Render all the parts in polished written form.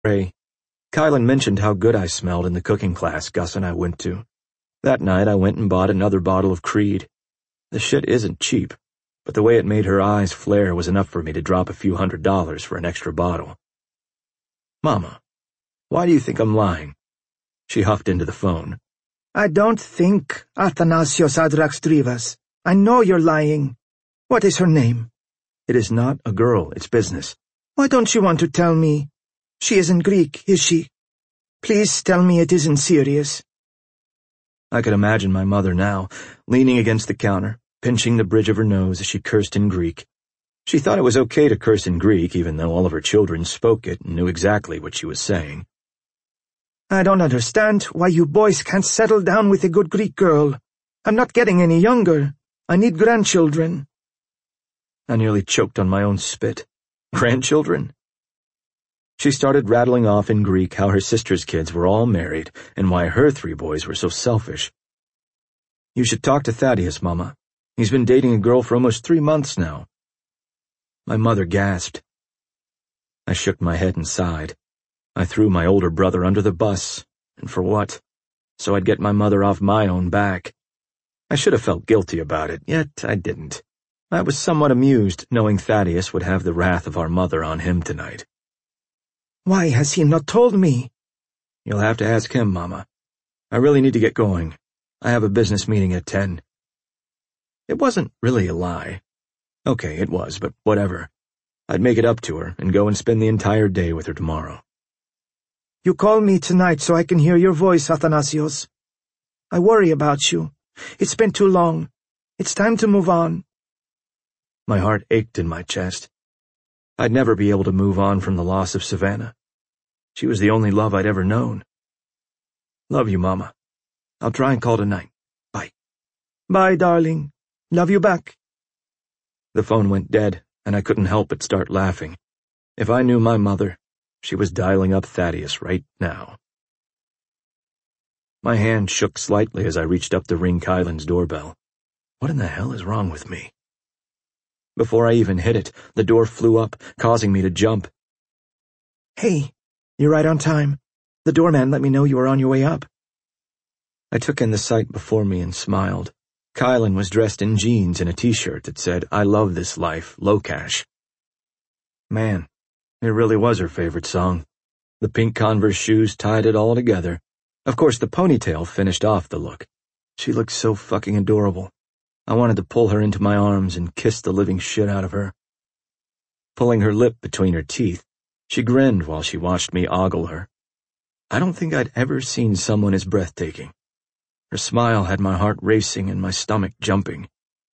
Ray, Kylan mentioned how good I smelled in the cooking class Gus and I went to. That night I went and bought another bottle of Creed. The shit isn't cheap, but the way it made her eyes flare was enough for me to drop a few $100s for an extra bottle. Mama, why do you think I'm lying? She huffed into the phone. I don't think, Athanasios Adraxtrivas. I know you're lying. What is her name? It is not a girl, it's business. Why don't you want to tell me? She isn't Greek, is she? Please tell me it isn't serious. I could imagine my mother now, leaning against the counter, pinching the bridge of her nose as she cursed in Greek. She thought it was okay to curse in Greek, even though all of her children spoke it and knew exactly what she was saying. I don't understand why you boys can't settle down with a good Greek girl. I'm not getting any younger. I need grandchildren. I nearly choked on my own spit. Grandchildren? She started rattling off in Greek how her sister's kids were all married and why her 3 boys were so selfish. You should talk to Thaddeus, Mama. He's been dating a girl for almost 3 months now. My mother gasped. I shook my head and sighed. I threw my older brother under the bus, and for what? So I'd get my mother off my own back. I should have felt guilty about it, yet I didn't. I was somewhat amused knowing Thaddeus would have the wrath of our mother on him tonight. Why has he not told me? You'll have to ask him, Mama. I really need to get going. I have a business meeting at 10. It wasn't really a lie. Okay, it was, but whatever. I'd make it up to her and go and spend the entire day with her tomorrow. You call me tonight so I can hear your voice, Athanasios. I worry about you. It's been too long. It's time to move on. My heart ached in my chest. I'd never be able to move on from the loss of Savannah. She was the only love I'd ever known. Love you, Mama. I'll try and call tonight. Bye. Bye, darling. Love you back. The phone went dead, and I couldn't help but start laughing. If I knew my mother, she was dialing up Thaddeus right now. My hand shook slightly as I reached up to ring Kylan's doorbell. What in the hell is wrong with me? Before I even hit it, the door flew up, causing me to jump. Hey, you're right on time. The doorman let me know you were on your way up. I took in the sight before me and smiled. Kylan was dressed in jeans and a t-shirt that said, "I love this life, Locash." Man, it really was her favorite song. The pink Converse shoes tied it all together. Of course, the ponytail finished off the look. She looked so fucking adorable. I wanted to pull her into my arms and kiss the living shit out of her. Pulling her lip between her teeth, she grinned while she watched me ogle her. I don't think I'd ever seen someone as breathtaking. Her smile had my heart racing and my stomach jumping.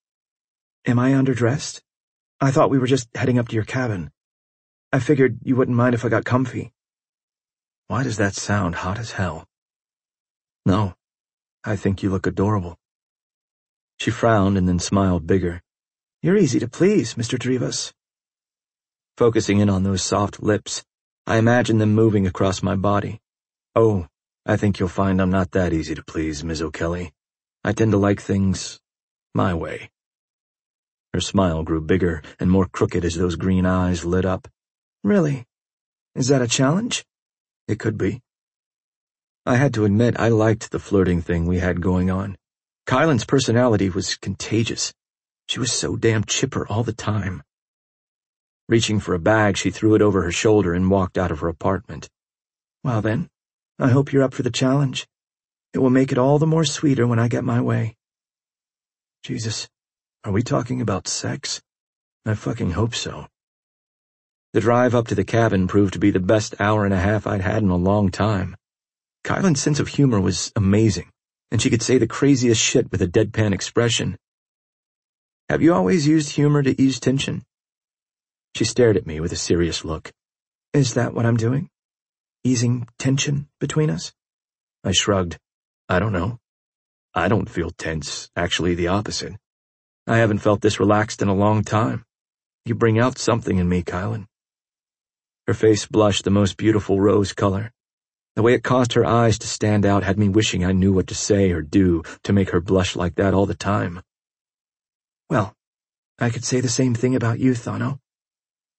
Am I underdressed? I thought we were just heading up to your cabin. I figured you wouldn't mind if I got comfy. Why does that sound hot as hell? No, I think you look adorable. She frowned and then smiled bigger. You're easy to please, Mr. Trivas. Focusing in on those soft lips, I imagined them moving across my body. Oh, I think you'll find I'm not that easy to please, Ms. O'Kelly. I tend to like things my way. Her smile grew bigger and more crooked as those green eyes lit up. Really? Is that a challenge? It could be. I had to admit I liked the flirting thing we had going on. Kylan's personality was contagious. She was so damn chipper all the time. Reaching for a bag, she threw it over her shoulder and walked out of her apartment. Well then, I hope you're up for the challenge. It will make it all the more sweeter when I get my way. Jesus, are we talking about sex? I fucking hope so. The drive up to the cabin proved to be the best hour and a half I'd had in a long time. Kylan's sense of humor was amazing, and she could say the craziest shit with a deadpan expression. Have you always used humor to ease tension? She stared at me with a serious look. Is that what I'm doing? Easing tension between us? I shrugged. I don't know. I don't feel tense, actually the opposite. I haven't felt this relaxed in a long time. You bring out something in me, Kylan. Her face blushed the most beautiful rose color. The way it caused her eyes to stand out had me wishing I knew what to say or do to make her blush like that all the time. Well, I could say the same thing about you, Thano.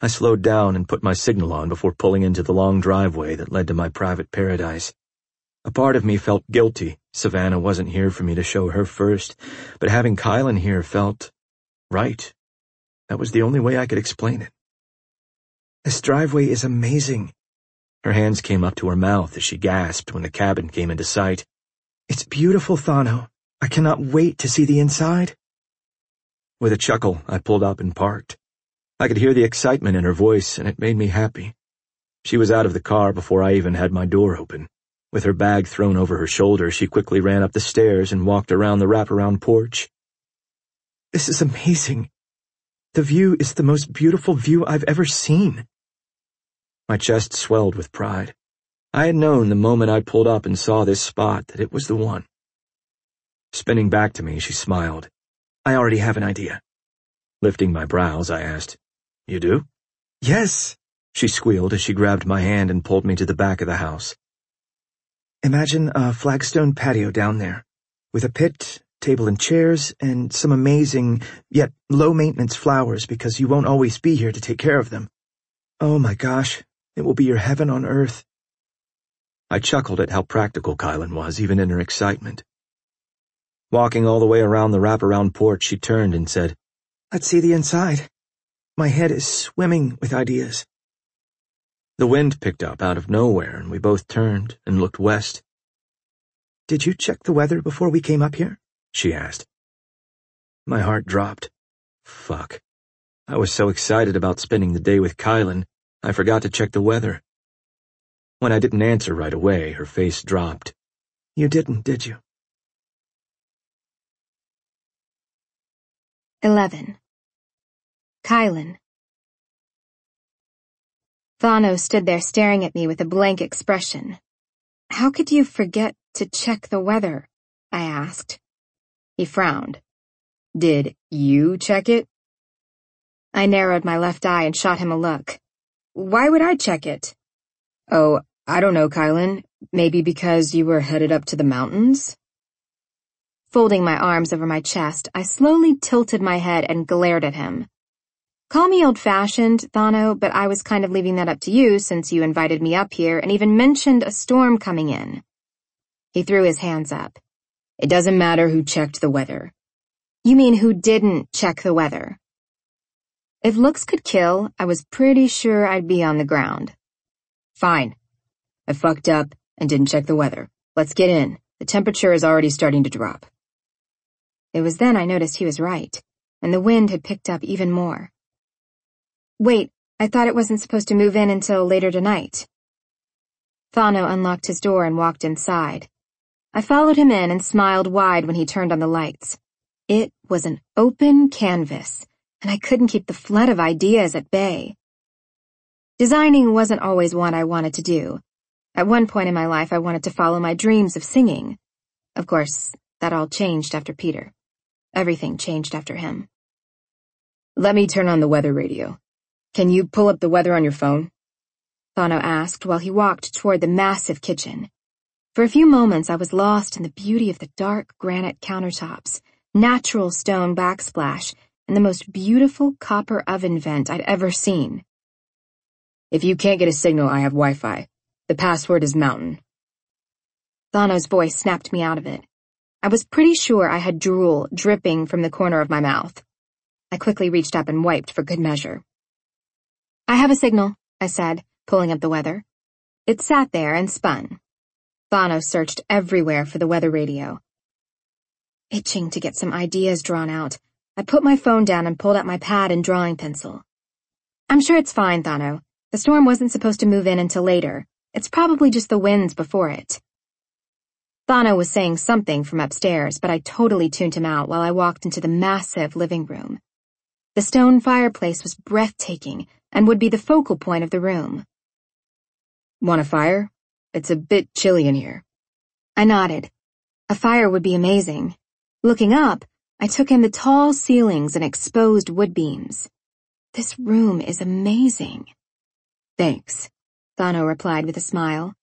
I slowed down and put my signal on before pulling into the long driveway that led to my private paradise. A part of me felt guilty. Savannah wasn't here for me to show her first, but having Kylan here felt right. That was the only way I could explain it. This driveway is amazing. Her hands came up to her mouth as she gasped when the cabin came into sight. It's beautiful, Thano. I cannot wait to see the inside. With a chuckle, I pulled up and parked. I could hear the excitement in her voice, and it made me happy. She was out of the car before I even had my door open. With her bag thrown over her shoulder, she quickly ran up the stairs and walked around the wraparound porch. This is amazing. The view is the most beautiful view I've ever seen. My chest swelled with pride. I had known the moment I pulled up and saw this spot that it was the one. Spinning back to me, she smiled. I already have an idea. Lifting my brows, I asked, "You do?" Yes, she squealed as she grabbed my hand and pulled me to the back of the house. Imagine a flagstone patio down there, with a pit, table and chairs, and some amazing, yet low-maintenance flowers because you won't always be here to take care of them. Oh my gosh, it will be your heaven on earth. I chuckled at how practical Kylan was, even in her excitement. Walking all the way around the wraparound porch, she turned and said, "Let's see the inside. My head is swimming with ideas." The wind picked up out of nowhere, and we both turned and looked west. "Did you check the weather before we came up here?" she asked. My heart dropped. Fuck. I was so excited about spending the day with Kylan, I forgot to check the weather. When I didn't answer right away, her face dropped. "You didn't, did you?" 11. Kylan. Thano stood there staring at me with a blank expression. "How could you forget to check the weather?" I asked. He frowned. "Did you check it?" I narrowed my left eye and shot him a look. "Why would I check it?" "Oh, I don't know, Kylan. Maybe because you were headed up to the mountains?" Folding my arms over my chest, I slowly tilted my head and glared at him. "Call me old-fashioned, Thano, but I was kind of leaving that up to you since you invited me up here and even mentioned a storm coming in." He threw his hands up. "It doesn't matter who checked the weather." "You mean who didn't check the weather?" If looks could kill, I was pretty sure I'd be on the ground. "Fine. I fucked up and didn't check the weather. Let's get in. The temperature is already starting to drop." It was then I noticed he was right, and the wind had picked up even more. "Wait, I thought it wasn't supposed to move in until later tonight." Thano unlocked his door and walked inside. I followed him in and smiled wide when he turned on the lights. It was an open canvas, and I couldn't keep the flood of ideas at bay. Designing wasn't always what I wanted to do. At one point in my life, I wanted to follow my dreams of singing. Of course, that all changed after Peter. Everything changed after him. "Let me turn on the weather radio. Can you pull up the weather on your phone?" Thano asked while he walked toward the massive kitchen. For a few moments, I was lost in the beauty of the dark granite countertops, natural stone backsplash, and the most beautiful copper oven vent I'd ever seen. "If you can't get a signal, I have Wi-Fi. The password is Mountain." Thano's voice snapped me out of it. I was pretty sure I had drool dripping from the corner of my mouth. I quickly reached up and wiped for good measure. "I have a signal," I said, pulling up the weather. It sat there and spun. Thano searched everywhere for the weather radio. Itching to get some ideas drawn out, I put my phone down and pulled out my pad and drawing pencil. "I'm sure it's fine, Thano. The storm wasn't supposed to move in until later. It's probably just the winds before it." Thano was saying something from upstairs, but I totally tuned him out while I walked into the massive living room. The stone fireplace was breathtaking and would be the focal point of the room. "Want a fire? It's a bit chilly in here." I nodded. A fire would be amazing. Looking up, I took in the tall ceilings and exposed wood beams. "This room is amazing." "Thanks," Thano replied with a smile.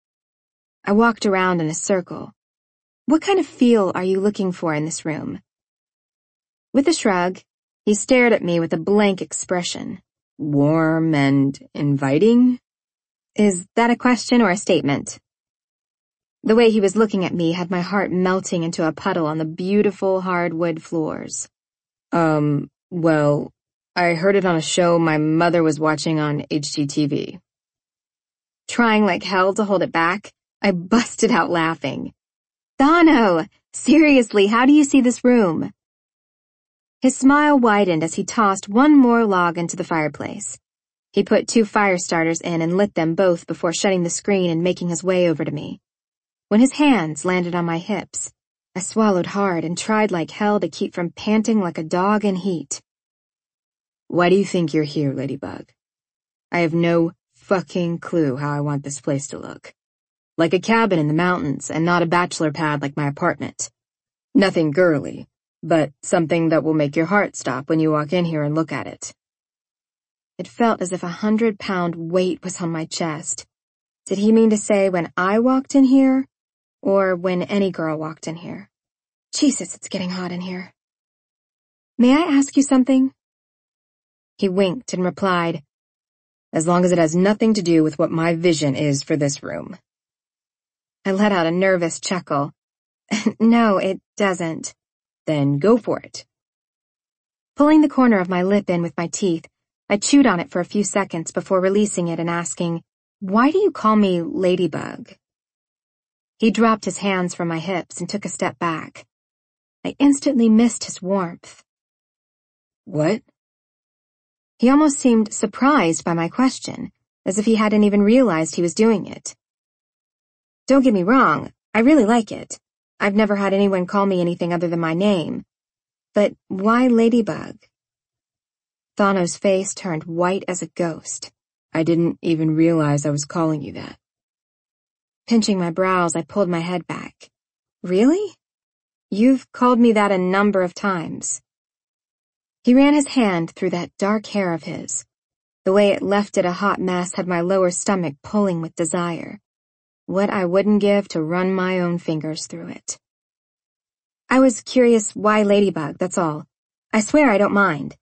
I walked around in a circle. "What kind of feel are you looking for in this room?" With a shrug, he stared at me with a blank expression. warm and inviting? Is that a question or a statement? The way he was looking at me had my heart melting into a puddle on the beautiful hardwood floors. Well, I heard it on a show my mother was watching on HGTV. Trying like hell to hold it back, I busted out laughing. Thano, seriously, how do you see this room? His smile widened as he tossed one more log into the fireplace. He put 2 fire starters in and lit them both before shutting the screen and making his way over to me. When his hands landed on my hips, I swallowed hard and tried like hell to keep from panting like a dog in heat. Why do you think you're here, Ladybug? I have no fucking clue how I want this place to look. Like a cabin in the mountains and not a bachelor pad like my apartment. Nothing girly, but something that will make your heart stop when you walk in here and look at it. It felt as if 100-pound weight was on my chest. Did he mean to say when I walked in here, or when any girl walked in here? Jesus, it's getting hot in here. May I ask you something? He winked and replied, as long as it has nothing to do with what my vision is for this room. I let out a nervous chuckle. No, it doesn't. Then go for it. Pulling the corner of my lip in with my teeth, I chewed on it for a few seconds before releasing it and asking, why do you call me Ladybug? He dropped his hands from my hips and took a step back. I instantly missed his warmth. What? He almost seemed surprised by my question, as if he hadn't even realized he was doing it. Don't get me wrong, I really like it. I've never had anyone call me anything other than my name. But why Ladybug? Thano's face turned white as a ghost. I didn't even realize I was calling you that. Pinching my brows, I pulled my head back. Really? You've called me that a number of times. He ran his hand through that dark hair of his. The way it left it a hot mess had my lower stomach pulling with desire. What I wouldn't give to run my own fingers through it. I was curious why Ladybug, that's all. I swear I don't mind.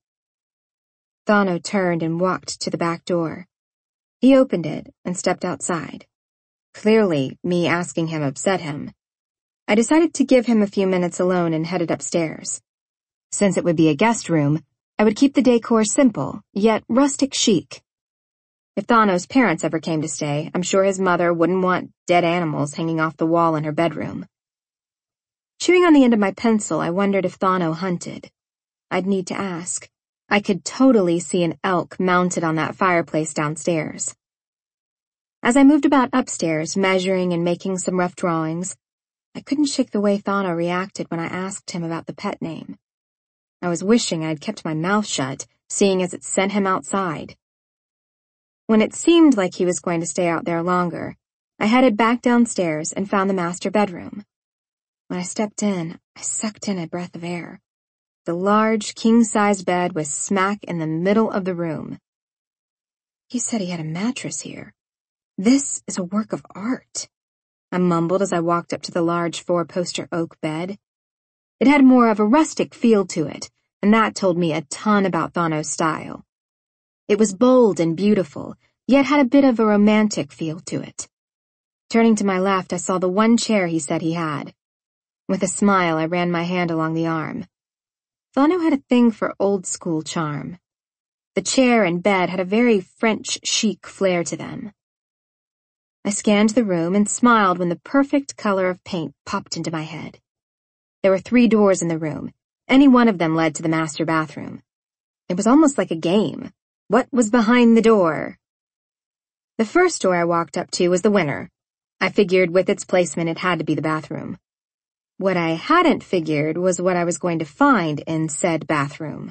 Thano turned and walked to the back door. He opened it and stepped outside. Clearly, me asking him upset him. I decided to give him a few minutes alone and headed upstairs. Since it would be a guest room, I would keep the decor simple, yet rustic chic. If Thano's parents ever came to stay, I'm sure his mother wouldn't want dead animals hanging off the wall in her bedroom. Chewing on the end of my pencil, I wondered if Thano hunted. I'd need to ask. I could totally see an elk mounted on that fireplace downstairs. As I moved about upstairs, measuring and making some rough drawings, I couldn't shake the way Thano reacted when I asked him about the pet name. I was wishing I'd kept my mouth shut, seeing as it sent him outside. When it seemed like he was going to stay out there longer, I headed back downstairs and found the master bedroom. When I stepped in, I sucked in a breath of air. The large, king-size bed was smack in the middle of the room. He said he had a mattress here. This is a work of art, I mumbled as I walked up to the large 4-poster oak bed. It had more of a rustic feel to it, and that told me a ton about Thano's style. It was bold and beautiful, yet had a bit of a romantic feel to it. Turning to my left, I saw the one chair he said he had. With a smile, I ran my hand along the arm. Thano had a thing for old-school charm. The chair and bed had a very French chic flair to them. I scanned the room and smiled when the perfect color of paint popped into my head. There were 3 doors in the room. Any one of them led to the master bathroom. It was almost like a game. What was behind the door? The first door I walked up to was the winner. I figured with its placement it had to be the bathroom. What I hadn't figured was what I was going to find in said bathroom.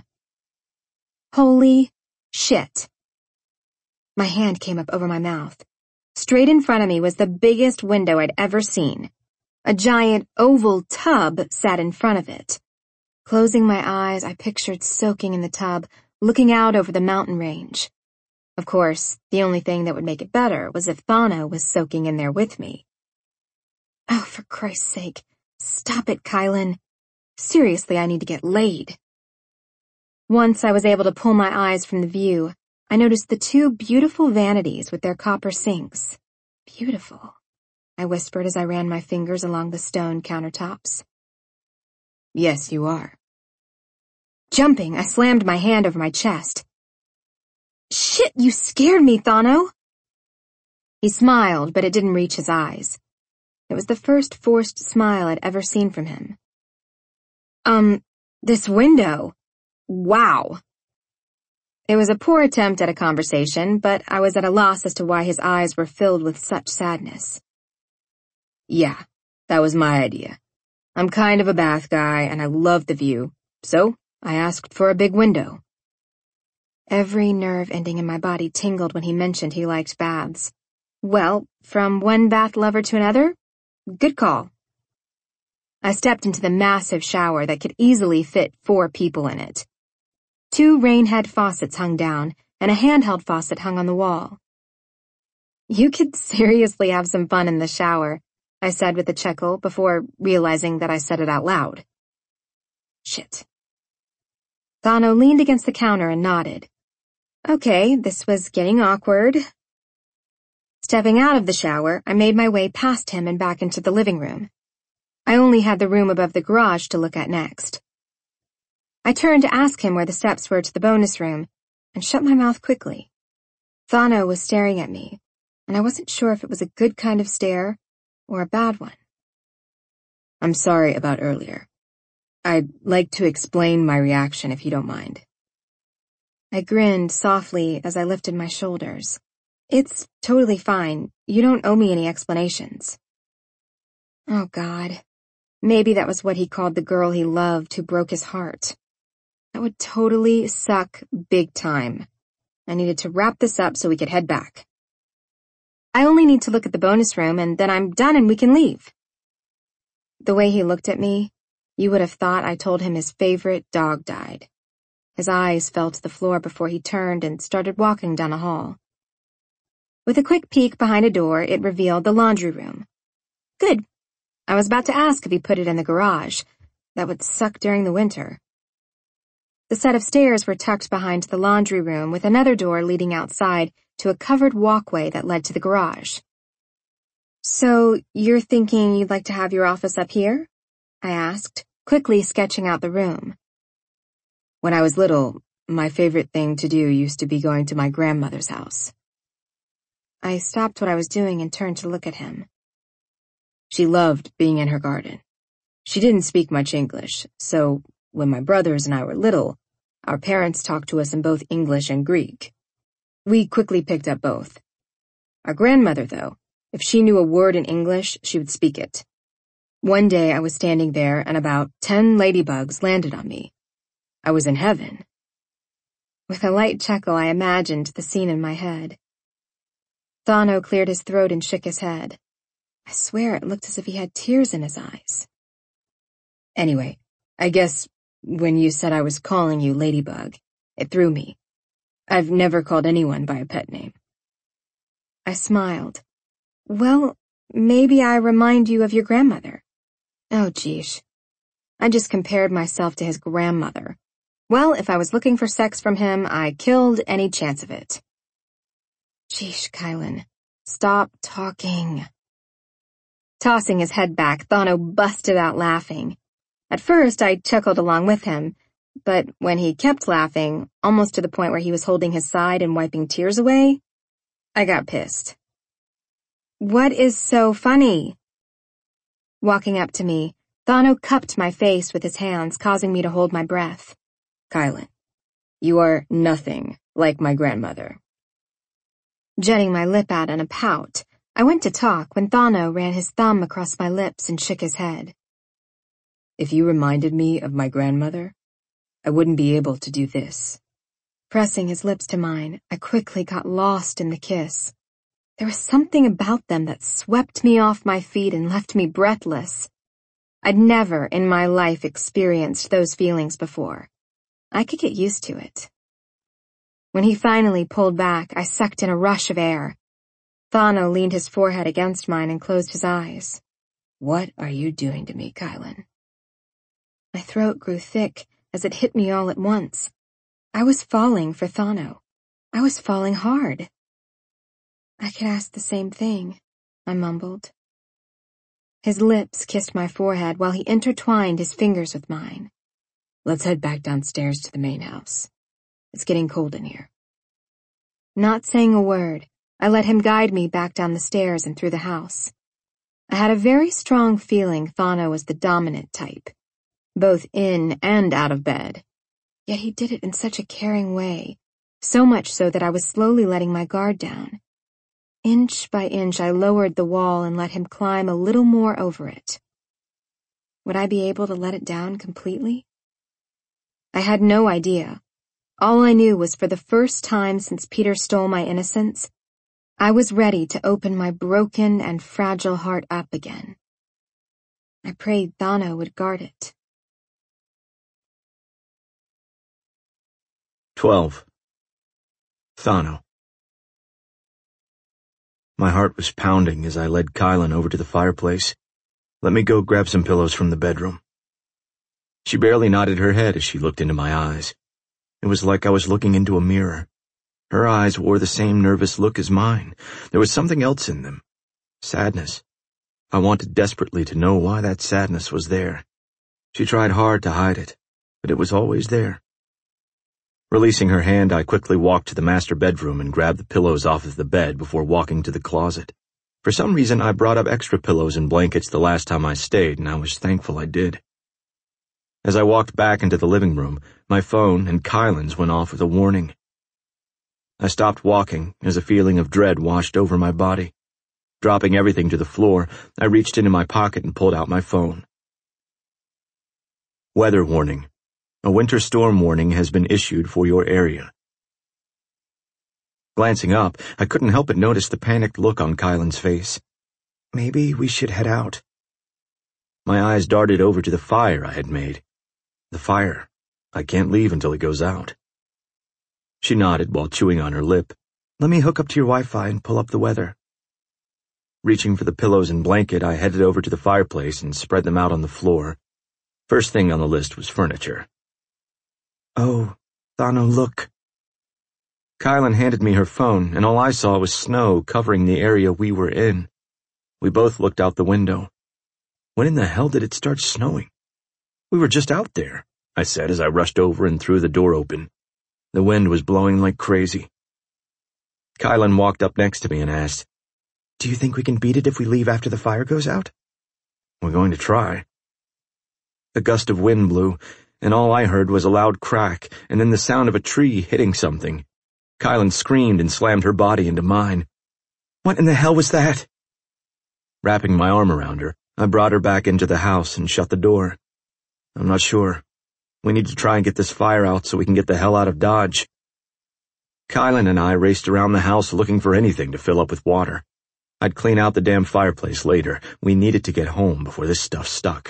Holy shit. My hand came up over my mouth. Straight in front of me was the biggest window I'd ever seen. A giant oval tub sat in front of it. Closing my eyes, I pictured soaking in the tub, looking out over the mountain range. Of course, the only thing that would make it better was if Thano was soaking in there with me. Oh, for Christ's sake, stop it, Kylan. Seriously, I need to get laid. Once I was able to pull my eyes from the view, I noticed the two beautiful vanities with their copper sinks. Beautiful, I whispered as I ran my fingers along the stone countertops. Yes, you are. Jumping, I slammed my hand over my chest. Shit, you scared me, Thano! He smiled, but it didn't reach his eyes. It was the first forced smile I'd ever seen from him. This window. Wow. It was a poor attempt at a conversation, but I was at a loss as to why his eyes were filled with such sadness. Yeah, that was my idea. I'm kind of a bath guy, and I love the view, so I asked for a big window. Every nerve ending in my body tingled when he mentioned he liked baths. Well, from one bath lover to another, good call. I stepped into the massive shower that could easily fit 4 people in it. 2 rainhead faucets hung down, and a handheld faucet hung on the wall. You could seriously have some fun in the shower, I said with a chuckle before realizing that I said it out loud. Shit. Thano leaned against the counter and nodded. Okay, this was getting awkward. Stepping out of the shower, I made my way past him and back into the living room. I only had the room above the garage to look at next. I turned to ask him where the steps were to the bonus room, and shut my mouth quickly. Thano was staring at me, and I wasn't sure if it was a good kind of stare or a bad one. I'm sorry about earlier. I'd like to explain my reaction if you don't mind. I grinned softly as I lifted my shoulders. It's totally fine. You don't owe me any explanations. Oh, God. Maybe that was what he called the girl he loved who broke his heart. That would totally suck big time. I needed to wrap this up so we could head back. I only need to look at the bonus room and then I'm done and we can leave. The way he looked at me, you would have thought I told him his favorite dog died. His eyes fell to the floor before he turned and started walking down the hall. With a quick peek behind a door, it revealed the laundry room. Good. I was about to ask if he put it in the garage. That would suck during the winter. The set of stairs were tucked behind the laundry room with another door leading outside to a covered walkway that led to the garage. So, you're thinking you'd like to have your office up here? I asked, quickly sketching out the room. When I was little, my favorite thing to do used to be going to my grandmother's house. I stopped what I was doing and turned to look at him. She loved being in her garden. She didn't speak much English, so when my brothers and I were little, our parents talked to us in both English and Greek. We quickly picked up both. Our grandmother, though, if she knew a word in English, she would speak it. One day I was standing there and about 10 ladybugs landed on me. I was in heaven. With a light chuckle, I imagined the scene in my head. Thano cleared his throat and shook his head. I swear it looked as if he had tears in his eyes. Anyway, I guess when you said I was calling you Ladybug, it threw me. I've never called anyone by a pet name. I smiled. Well, maybe I remind you of your grandmother. Oh, geesh. I just compared myself to his grandmother. Well, if I was looking for sex from him, I killed any chance of it. Geesh, Kylan. Stop talking. Tossing his head back, Thano busted out laughing. At first, I chuckled along with him, but when he kept laughing, almost to the point where he was holding his side and wiping tears away, I got pissed. What is so funny? Walking up to me, Thano cupped my face with his hands, causing me to hold my breath. Kylan, you are nothing like my grandmother. Jetting my lip out in a pout, I went to talk when Thano ran his thumb across my lips and shook his head. If you reminded me of my grandmother, I wouldn't be able to do this. Pressing his lips to mine, I quickly got lost in the kiss. There was something about them that swept me off my feet and left me breathless. I'd never in my life experienced those feelings before. I could get used to it. When he finally pulled back, I sucked in a rush of air. Thano leaned his forehead against mine and closed his eyes. What are you doing to me, Kylan? My throat grew thick as it hit me all at once. I was falling for Thano. I was falling hard. I could ask the same thing, I mumbled. His lips kissed my forehead while he intertwined his fingers with mine. Let's head back downstairs to the main house. It's getting cold in here. Not saying a word, I let him guide me back down the stairs and through the house. I had a very strong feeling Thano was the dominant type, both in and out of bed. Yet he did it in such a caring way, so much so that I was slowly letting my guard down. Inch by inch, I lowered the wall and let him climb a little more over it. Would I be able to let it down completely? I had no idea. All I knew was for the first time since Peter stole my innocence, I was ready to open my broken and fragile heart up again. I prayed Thano would guard it. 12. Thano. My heart was pounding as I led Kylan over to the fireplace. Let me go grab some pillows from the bedroom. She barely nodded her head as she looked into my eyes. It was like I was looking into a mirror. Her eyes wore the same nervous look as mine. There was something else in them. Sadness. I wanted desperately to know why that sadness was there. She tried hard to hide it, but it was always there. Releasing her hand, I quickly walked to the master bedroom and grabbed the pillows off of the bed before walking to the closet. For some reason, I brought up extra pillows and blankets the last time I stayed, and I was thankful I did. As I walked back into the living room, my phone and Kylan's went off with a warning. I stopped walking as a feeling of dread washed over my body. Dropping everything to the floor, I reached into my pocket and pulled out my phone. Weather warning. A winter storm warning has been issued for your area. Glancing up, I couldn't help but notice the panicked look on Kylan's face. Maybe we should head out. My eyes darted over to the fire I had made. The fire. I can't leave until it goes out. She nodded while chewing on her lip. Let me hook up to your Wi-Fi and pull up the weather. Reaching for the pillows and blanket, I headed over to the fireplace and spread them out on the floor. First thing on the list was furniture. Oh, Thano, look. Kylan handed me her phone, and all I saw was snow covering the area we were in. We both looked out the window. When in the hell did it start snowing? We were just out there, I said as I rushed over and threw the door open. The wind was blowing like crazy. Kylan walked up next to me and asked, Do you think we can beat it if we leave after the fire goes out? We're going to try. A gust of wind blew, and all I heard was a loud crack and then the sound of a tree hitting something. Kylan screamed and slammed her body into mine. What in the hell was that? Wrapping my arm around her, I brought her back into the house and shut the door. I'm not sure. We need to try and get this fire out so we can get the hell out of Dodge. Kylan and I raced around the house looking for anything to fill up with water. I'd clean out the damn fireplace later. We needed to get home before this stuff stuck.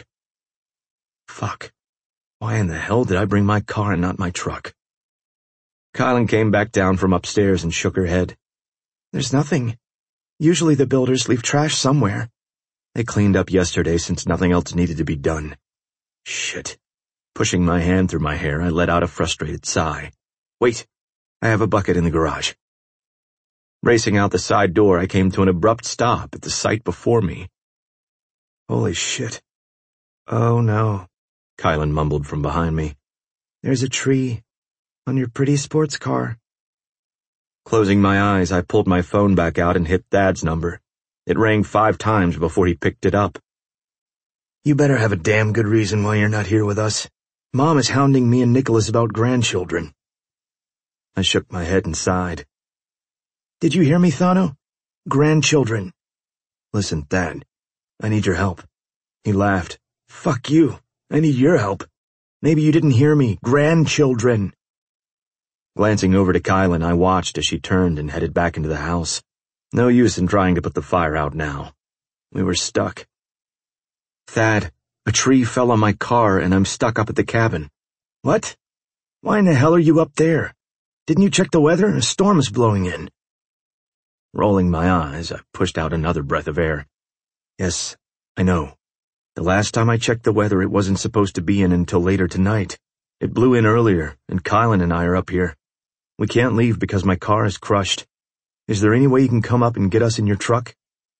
Fuck. Why in the hell did I bring my car and not my truck? Kylan came back down from upstairs and shook her head. There's nothing. Usually the builders leave trash somewhere. They cleaned up yesterday since nothing else needed to be done. Shit. Pushing my hand through my hair, I let out a frustrated sigh. Wait, I have a bucket in the garage. Racing out the side door, I came to an abrupt stop at the sight before me. Holy shit. Oh no, Kylan mumbled from behind me. There's a tree on your pretty sports car. Closing my eyes, I pulled my phone back out and hit Thad's number. It rang 5 times before he picked it up. You better have a damn good reason why you're not here with us. Mom is hounding me and Nicholas about grandchildren. I shook my head and sighed. Did you hear me, Thano? Grandchildren. Listen, Thad, I need your help. He laughed. Fuck you. I need your help. Maybe you didn't hear me. Grandchildren. Glancing over to Kylan, I watched as she turned and headed back into the house. No use in trying to put the fire out now. We were stuck. Thad, a tree fell on my car and I'm stuck up at the cabin. What? Why in the hell are you up there? Didn't you check the weather? A storm is blowing in. Rolling my eyes, I pushed out another breath of air. Yes, I know. The last time I checked the weather, it wasn't supposed to be in until later tonight. It blew in earlier, and Kylan and I are up here. We can't leave because my car is crushed. Is there any way you can come up and get us in your truck?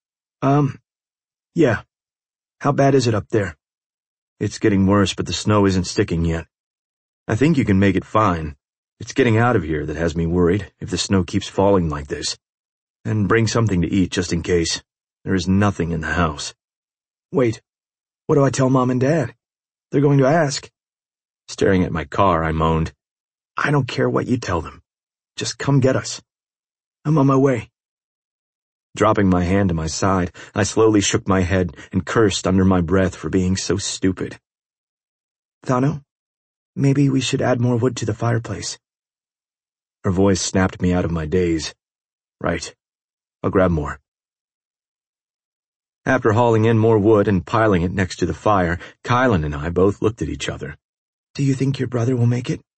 Yeah. How bad is it up there? It's getting worse, but the snow isn't sticking yet. I think you can make it fine. It's getting out of here that has me worried, if the snow keeps falling like this. And bring something to eat just in case. There is nothing in the house. Wait, what do I tell Mom and Dad? They're going to ask. Staring at my car, I moaned. I don't care what you tell them. Just come get us. I'm on my way. Dropping my hand to my side, I slowly shook my head and cursed under my breath for being so stupid. Thano, maybe we should add more wood to the fireplace. Her voice snapped me out of my daze. Right. I'll grab more. After hauling in more wood and piling it next to the fire, Kylan and I both looked at each other. Do you think your brother will make it?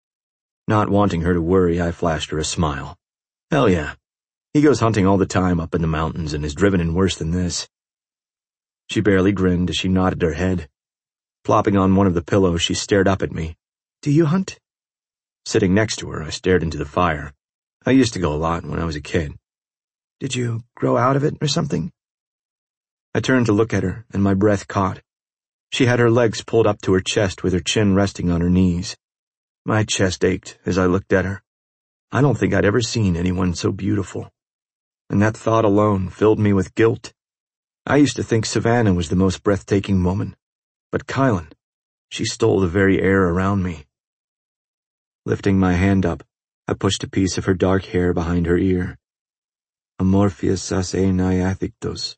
Not wanting her to worry, I flashed her a smile. Hell yeah. He goes hunting all the time up in the mountains and is driven in worse than this. She barely grinned as she nodded her head. Plopping on one of the pillows, she stared up at me. Do you hunt? Sitting next to her, I stared into the fire. I used to go a lot when I was a kid. Did you grow out of it or something? I turned to look at her, and my breath caught. She had her legs pulled up to her chest with her chin resting on her knees. My chest ached as I looked at her. I don't think I'd ever seen anyone so beautiful. And that thought alone filled me with guilt. I used to think Savannah was the most breathtaking woman. But Kylan, she stole the very air around me. Lifting my hand up, I pushed a piece of her dark hair behind her ear. Amorpheus as naiathictos.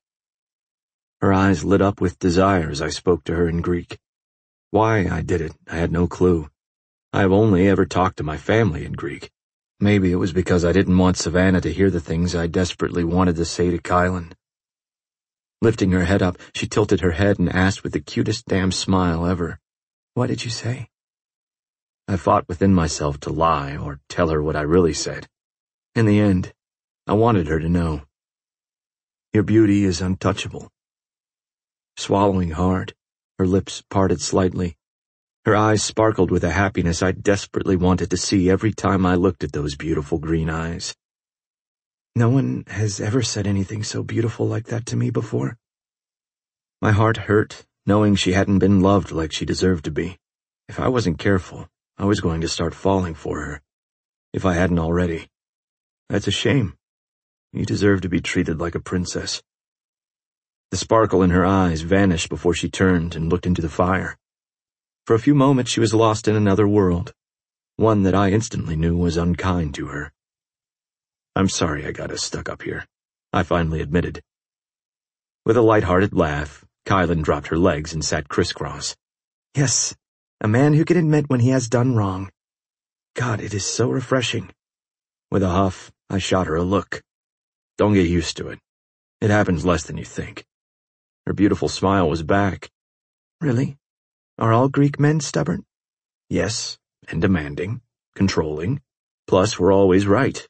Her eyes lit up with desire as I spoke to her in Greek. Why I did it, I had no clue. I have only ever talked to my family in Greek. Maybe it was because I didn't want Savannah to hear the things I desperately wanted to say to Kylan. Lifting her head up, she tilted her head and asked with the cutest damn smile ever. What did you say? I fought within myself to lie or tell her what I really said. In the end, I wanted her to know. Your beauty is untouchable. Swallowing hard, her lips parted slightly. Her eyes sparkled with a happiness I desperately wanted to see every time I looked at those beautiful green eyes. No one has ever said anything so beautiful like that to me before. My heart hurt, knowing she hadn't been loved like she deserved to be. If I wasn't careful, I was going to start falling for her. If I hadn't already. That's a shame. You deserve to be treated like a princess. The sparkle in her eyes vanished before she turned and looked into the fire. For a few moments she was lost in another world, one that I instantly knew was unkind to her. I'm sorry I got us stuck up here, I finally admitted. With a light-hearted laugh, Kylan dropped her legs and sat crisscross. Yes, a man who can admit when he has done wrong. God, it is so refreshing. With a huff, I shot her a look. Don't get used to it. It happens less than you think. Her beautiful smile was back. Really? Are all Greek men stubborn? Yes, and demanding, controlling, plus we're always right.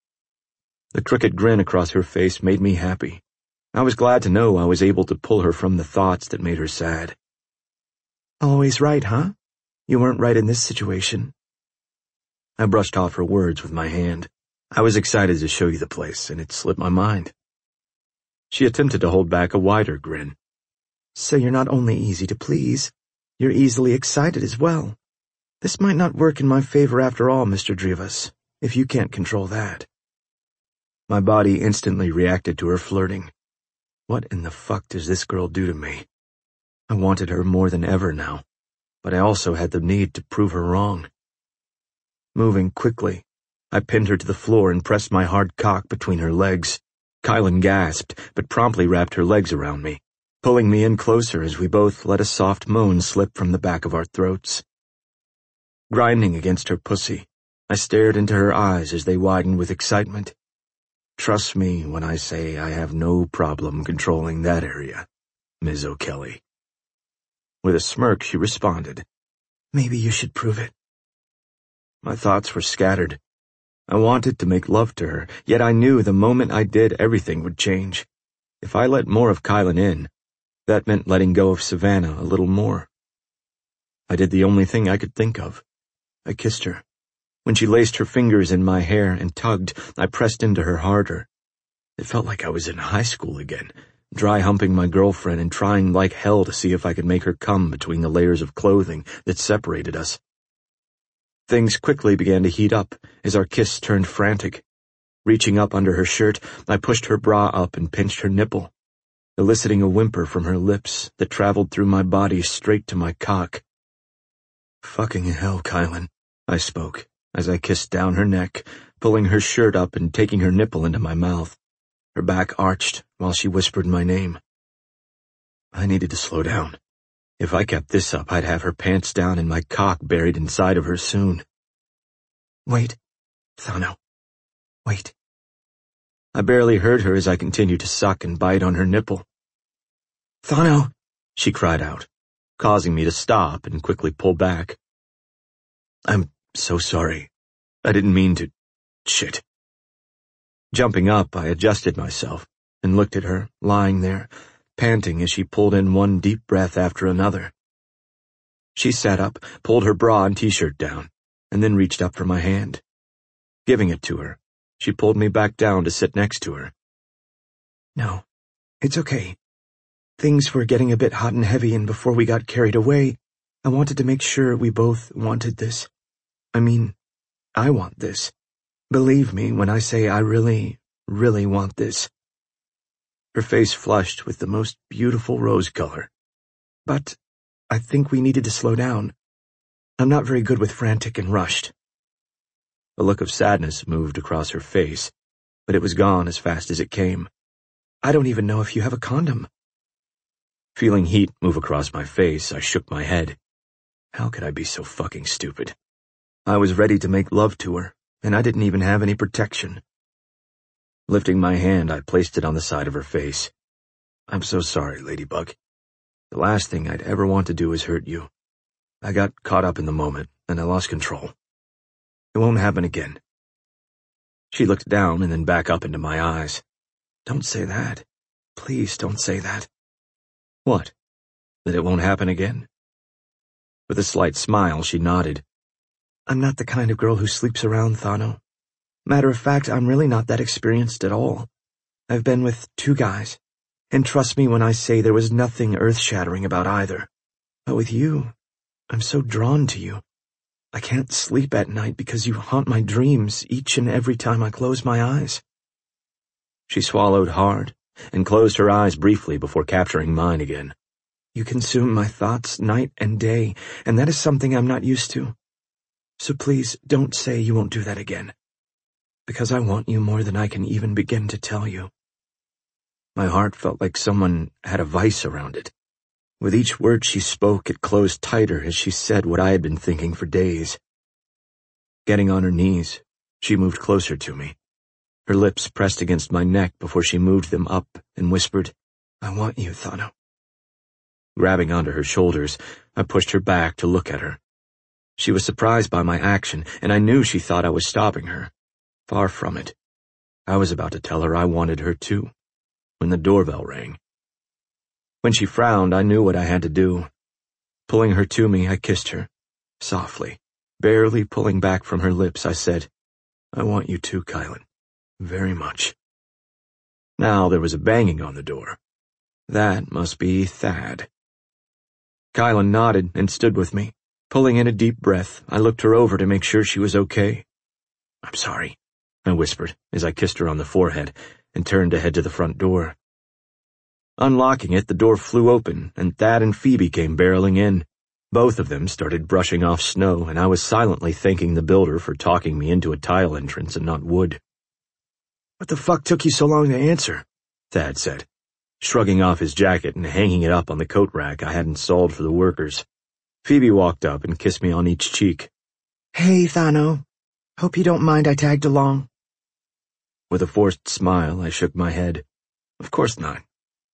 The crooked grin across her face made me happy. I was glad to know I was able to pull her from the thoughts that made her sad. Always right, huh? You weren't right in this situation. I brushed off her words with my hand. I was excited to show you the place, and it slipped my mind. She attempted to hold back a wider grin. So you're not only easy to please, you're easily excited as well. This might not work in my favor after all, Mr. Drivas, if you can't control that. My body instantly reacted to her flirting. What in the fuck does this girl do to me? I wanted her more than ever now, but I also had the need to prove her wrong. Moving quickly, I pinned her to the floor and pressed my hard cock between her legs. Kylan gasped, but promptly wrapped her legs around me, pulling me in closer as we both let a soft moan slip from the back of our throats. Grinding against her pussy, I stared into her eyes as they widened with excitement. Trust me when I say I have no problem controlling that area, Ms. O'Kelly. With a smirk, she responded, Maybe you should prove it. My thoughts were scattered. I wanted to make love to her, yet I knew the moment I did, everything would change. If I let more of Kylan in, that meant letting go of Savannah a little more. I did the only thing I could think of. I kissed her. When she laced her fingers in my hair and tugged, I pressed into her harder. It felt like I was in high school again, dry humping my girlfriend and trying like hell to see if I could make her come between the layers of clothing that separated us. Things quickly began to heat up as our kiss turned frantic. Reaching up under her shirt, I pushed her bra up and pinched her nipple, eliciting a whimper from her lips that traveled through my body straight to my cock. "Fucking hell, Kylan," I spoke as I kissed down her neck, pulling her shirt up and taking her nipple into my mouth. Her back arched while she whispered my name. I needed to slow down. If I kept this up, I'd have her pants down and my cock buried inside of her soon. "Wait, Thano. Wait." I barely heard her as I continued to suck and bite on her nipple. "Thano," she cried out, causing me to stop and quickly pull back. "I'm so sorry. I didn't mean to... Shit." Jumping up, I adjusted myself and looked at her, lying there, panting as she pulled in one deep breath after another. She sat up, pulled her bra and t-shirt down, and then reached up for my hand. Giving it to her, she pulled me back down to sit next to her. "No, it's okay. Things were getting a bit hot and heavy, and before we got carried away, I wanted to make sure we both wanted this. I mean, I want this. Believe me when I say I really, really want this." Her face flushed with the most beautiful rose color. "But I think we needed to slow down. I'm not very good with frantic and rushed." A look of sadness moved across her face, but it was gone as fast as it came. "I don't even know if you have a condom." Feeling heat move across my face, I shook my head. How could I be so fucking stupid? I was ready to make love to her, and I didn't even have any protection. Lifting my hand, I placed it on the side of her face. "I'm so sorry, Ladybug. The last thing I'd ever want to do is hurt you. I got caught up in the moment, and I lost control. It won't happen again." She looked down and then back up into my eyes. "Don't say that. Please don't say that." "What? That it won't happen again?" With a slight smile, she nodded. "I'm not the kind of girl who sleeps around, Thano. Matter of fact, I'm really not that experienced at all. I've been with 2 guys, and trust me when I say there was nothing earth-shattering about either. But with you, I'm so drawn to you. I can't sleep at night because you haunt my dreams each and every time I close my eyes." She swallowed hard and closed her eyes briefly before capturing mine again. "You consume my thoughts night and day, and that is something I'm not used to. So please don't say you won't do that again, because I want you more than I can even begin to tell you." My heart felt like someone had a vice around it. With each word she spoke, it closed tighter as she said what I had been thinking for days. Getting on her knees, she moved closer to me. Her lips pressed against my neck before she moved them up and whispered, "I want you, Thano." Grabbing onto her shoulders, I pushed her back to look at her. She was surprised by my action, and I knew she thought I was stopping her. Far from it. I was about to tell her I wanted her too, when the doorbell rang. When she frowned, I knew what I had to do. Pulling her to me, I kissed her. Softly, barely pulling back from her lips, I said, "I want you too, Kylan. Very much." Now there was a banging on the door. That must be Thad. Kylan nodded and stood with me. Pulling in a deep breath, I looked her over to make sure she was okay. "I'm sorry," I whispered as I kissed her on the forehead and turned to head to the front door. Unlocking it, the door flew open, and Thad and Phoebe came barreling in. Both of them started brushing off snow, and I was silently thanking the builder for talking me into a tile entrance and not wood. "What the fuck took you so long to answer?" Thad said, shrugging off his jacket and hanging it up on the coat rack I had installed for the workers. Phoebe walked up and kissed me on each cheek. "Hey, Thano. Hope you don't mind I tagged along." With a forced smile, I shook my head. Of course not.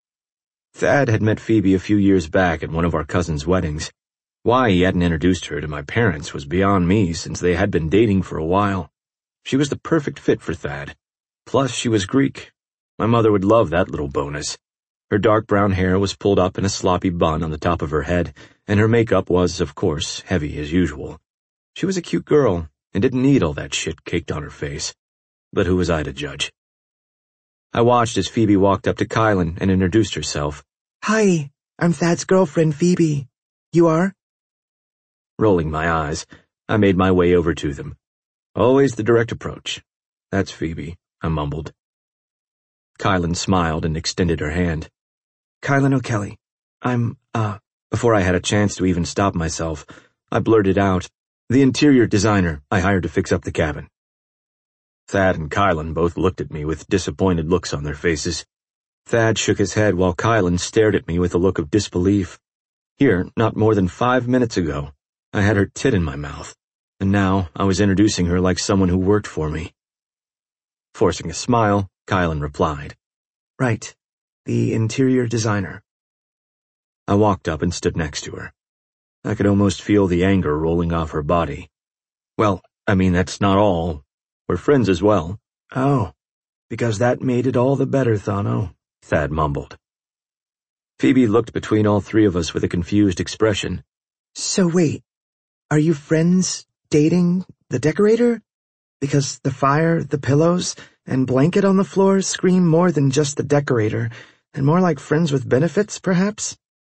Thad had met Phoebe a few years back at one of our cousins' weddings. Why he hadn't introduced her to my parents was beyond me, since they had been dating for a while. She was the perfect fit for Thad. Plus, she was Greek. My mother would love that little bonus. Her dark brown hair was pulled up in a sloppy bun on the top of her head, and her makeup was, of course, heavy as usual. She was a cute girl, and didn't need all that shit caked on her face. But who was I to judge? I watched as Phoebe walked up to Kylan and introduced herself. Hi, I'm Thad's girlfriend, Phoebe. You are? Rolling my eyes, I made my way over to them. Always the direct approach. That's Phoebe, I mumbled. Kylan smiled and extended her hand. Kylan O'Kelly. Before I had a chance to even stop myself, I blurted out, the interior designer I hired to fix up the cabin. Thad and Kylan both looked at me with disappointed looks on their faces. Thad shook his head while Kylan stared at me with a look of disbelief. Here, not more than 5 minutes ago, I had her tit in my mouth, and now I was introducing her like someone who worked for me. Forcing a smile, Kylan replied, Right, the interior designer. I walked up and stood next to her. I could almost feel the anger rolling off her body. Well, I mean, that's not all. We're friends as well. Oh, because that made it all the better, Thano, Thad mumbled. Phoebe looked between all three of us with a confused expression. So wait, are you friends, dating, the decorator? Because the fire, the pillows, and blanket on the floor scream more than just the decorator, and more like friends with benefits, perhaps?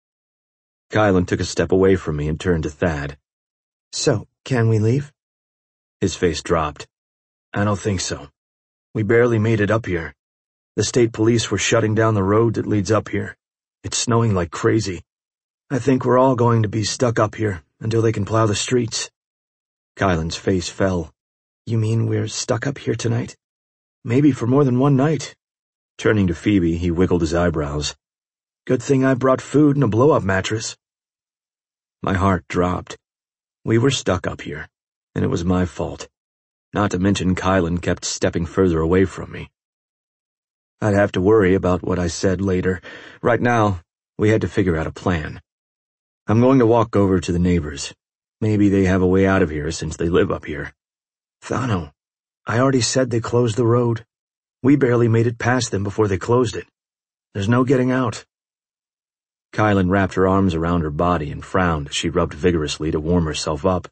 Kylan took a step away from me and turned to Thad. So, can we leave? His face dropped. I don't think so. We barely made it up here. The state police were shutting down the road that leads up here. It's snowing like crazy. I think we're all going to be stuck up here until they can plow the streets. Kylan's face fell. You mean we're stuck up here tonight? Maybe for more than one night. Turning to Phoebe, he wiggled his eyebrows. Good thing I brought food and a blow-up mattress. My heart dropped. We were stuck up here, and it was my fault. Not to mention Kylan kept stepping further away from me. I'd have to worry about what I said later. Right now, we had to figure out a plan. I'm going to walk over to the neighbors. Maybe they have a way out of here since they live up here. Thano, I already said they closed the road. We barely made it past them before they closed it. There's no getting out. Kylan wrapped her arms around her body and frowned as she rubbed vigorously to warm herself up.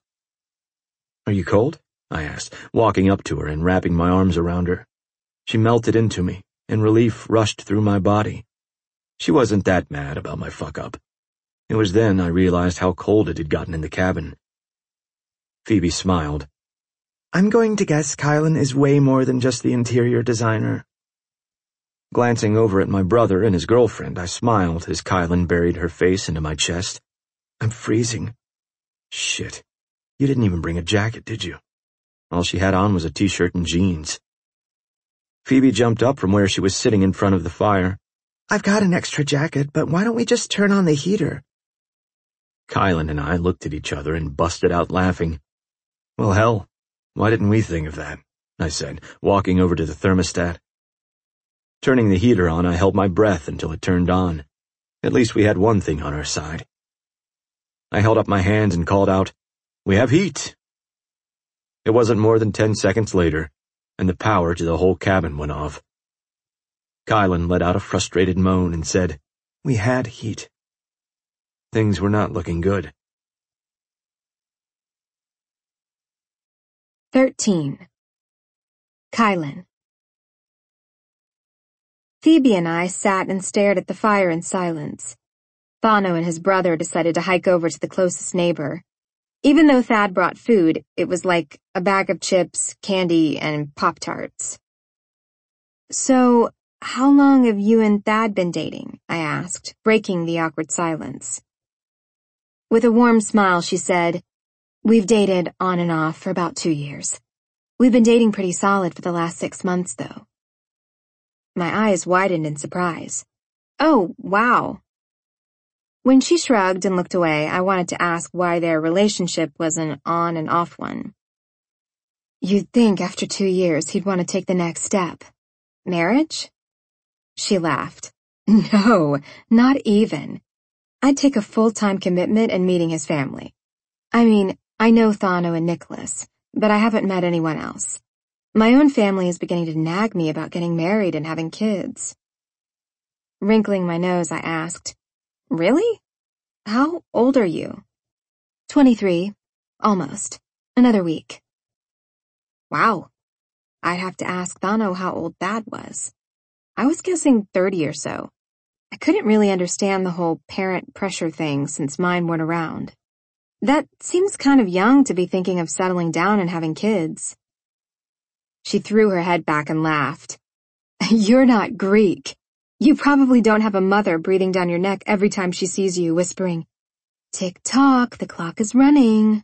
Are you cold? I asked, walking up to her and wrapping my arms around her. She melted into me, and relief rushed through my body. She wasn't that mad about my fuck-up. It was then I realized how cold it had gotten in the cabin. Phoebe smiled. I'm going to guess Kylan is way more than just the interior designer. Glancing over at my brother and his girlfriend, I smiled as Kylan buried her face into my chest. I'm freezing. Shit. You didn't even bring a jacket, did you? All she had on was a t-shirt and jeans. Phoebe jumped up from where she was sitting in front of the fire. I've got an extra jacket, but why don't we just turn on the heater? Kylan and I looked at each other and busted out laughing. Well, hell, why didn't we think of that? I said, walking over to the thermostat. Turning the heater on, I held my breath until it turned on. At least we had one thing on our side. I held up my hands and called out, "We have heat!" It wasn't more than 10 seconds later, and the power to the whole cabin went off. Kylan let out a frustrated moan and said, We had heat. Things were not looking good. 13. Kylan. Phoebe and I sat and stared at the fire in silence. Thano and his brother decided to hike over to the closest neighbor. Even though Thad brought food, it was like a bag of chips, candy, and Pop-Tarts. So, how long have you and Thad been dating? I asked, breaking the awkward silence. With a warm smile, she said, We've dated on and off for about 2 years. We've been dating pretty solid for the last 6 months, though. My eyes widened in surprise. Oh, wow. When she shrugged and looked away, I wanted to ask why their relationship was an on and off one. You'd think after 2 years he'd want to take the next step. Marriage? She laughed. No, not even. I'd take a full-time commitment and meeting his family. I mean, I know Thano and Nicholas, but I haven't met anyone else. My own family is beginning to nag me about getting married and having kids. Wrinkling my nose, I asked, Really? How old are you? 23. Almost. Another week. Wow. I'd have to ask Thano how old Thad was. I was guessing 30 or so. I couldn't really understand the whole parent pressure thing since mine weren't around. That seems kind of young to be thinking of settling down and having kids. She threw her head back and laughed. You're not Greek. You probably don't have a mother breathing down your neck every time she sees you, whispering, "Tick-tock, the clock is running."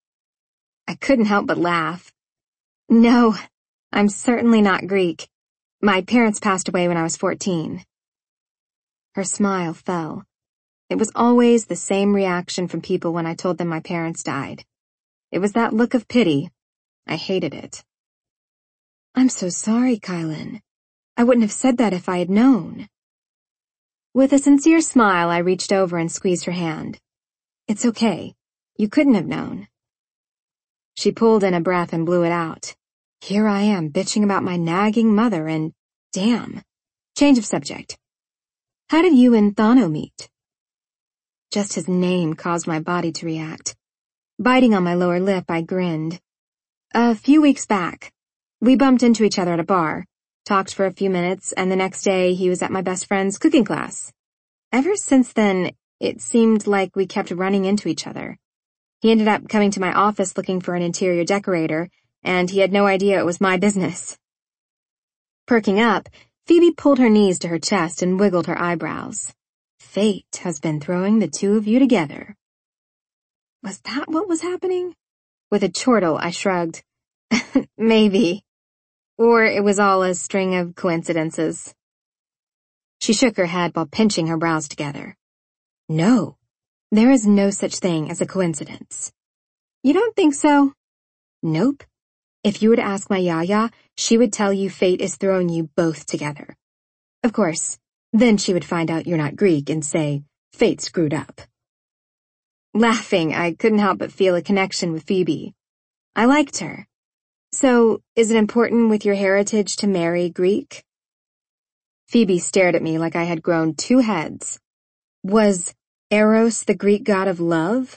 I couldn't help but laugh. No, I'm certainly not Greek. My parents passed away when I was 14. Her smile fell. It was always the same reaction from people when I told them my parents died. It was that look of pity. I hated it. I'm so sorry, Kylan. I wouldn't have said that if I had known. With a sincere smile, I reached over and squeezed her hand. It's okay. You couldn't have known. She pulled in a breath and blew it out. Here I am bitching about my nagging mother and, damn. Change of subject. How did you and Thano meet? Just his name caused my body to react. Biting on my lower lip, I grinned. A few weeks back, we bumped into each other at a bar, talked for a few minutes, and the next day he was at my best friend's cooking class. Ever since then, it seemed like we kept running into each other. He ended up coming to my office looking for an interior decorator, and he had no idea it was my business. Perking up, Phoebe pulled her knees to her chest and wiggled her eyebrows. Fate has been throwing the two of you together. Was that what was happening? With a chortle, I shrugged. Maybe. Or it was all a string of coincidences. She shook her head while pinching her brows together. No, there is no such thing as a coincidence. You don't think so? Nope. If you were to ask my Yaya, she would tell you fate is throwing you both together. Of course, then she would find out you're not Greek and say, fate screwed up. Laughing, I couldn't help but feel a connection with Phoebe. I liked her. So, is it important with your heritage to marry Greek? Phoebe stared at me like I had grown two heads. Was Eros the Greek god of love?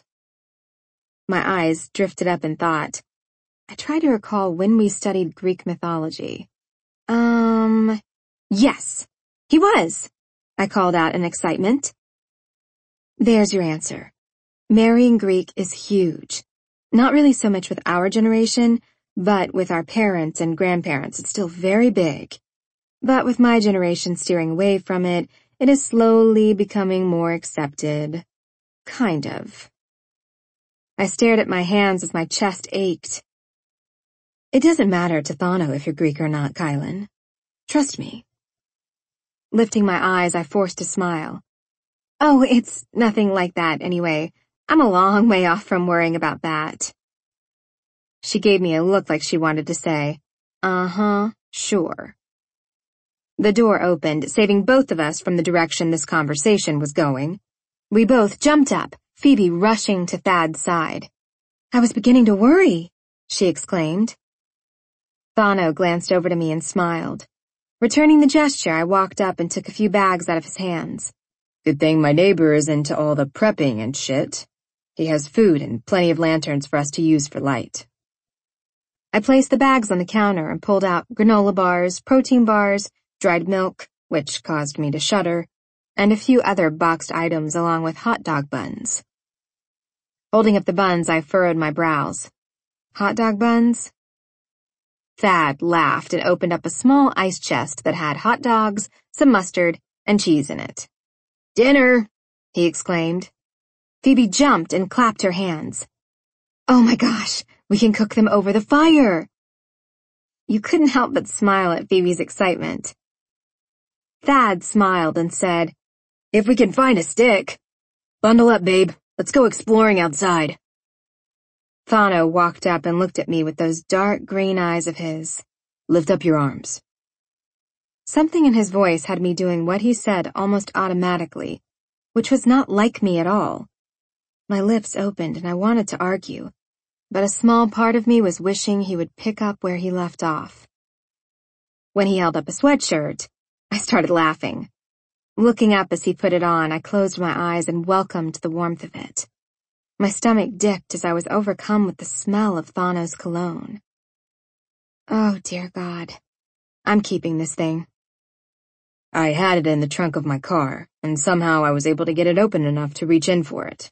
My eyes drifted up in thought. I tried to recall when we studied Greek mythology. Yes, he was, I called out in excitement. There's your answer. Marrying Greek is huge. Not really so much with our generation, but with our parents and grandparents, it's still very big. But with my generation steering away from it, it is slowly becoming more accepted. Kind of. I stared at my hands as my chest ached. It doesn't matter to Thano if you're Greek or not, Kylan. Trust me. Lifting my eyes, I forced a smile. Oh, it's nothing like that anyway. I'm a long way off from worrying about that. She gave me a look like she wanted to say, uh-huh, sure. The door opened, saving both of us from the direction this conversation was going. We both jumped up, Phoebe rushing to Thad's side. I was beginning to worry, she exclaimed. Thano glanced over to me and smiled. Returning the gesture, I walked up and took a few bags out of his hands. Good thing my neighbor is into all the prepping and shit. He has food and plenty of lanterns for us to use for light. I placed the bags on the counter and pulled out granola bars, protein bars, dried milk, which caused me to shudder, and a few other boxed items along with hot dog buns. Holding up the buns, I furrowed my brows. Hot dog buns? Thad laughed and opened up a small ice chest that had hot dogs, some mustard, and cheese in it. Dinner! He exclaimed. Phoebe jumped and clapped her hands. Oh my gosh, we can cook them over the fire! You couldn't help but smile at Phoebe's excitement. Thad smiled and said, If we can find a stick. Bundle up, babe. Let's go exploring outside. Thano walked up and looked at me with those dark green eyes of his. Lift up your arms. Something in his voice had me doing what he said almost automatically, which was not like me at all. My lips opened and I wanted to argue, but a small part of me was wishing he would pick up where he left off. When he held up a sweatshirt, I started laughing. Looking up as he put it on, I closed my eyes and welcomed the warmth of it. My stomach dipped as I was overcome with the smell of Thano's cologne. Oh, dear God. I'm keeping this thing. I had it in the trunk of my car, and somehow I was able to get it open enough to reach in for it.